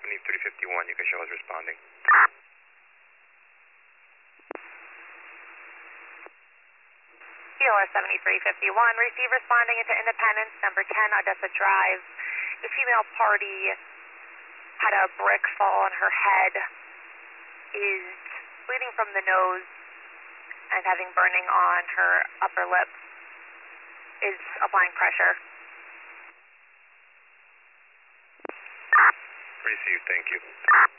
7351, you can show us responding. CLS 7351, receive responding into Independence, number 10, Odessa Drive. The female party had a brick fall on her head, is bleeding from the nose and having burning on her upper lip, is applying pressure. Received, thank you.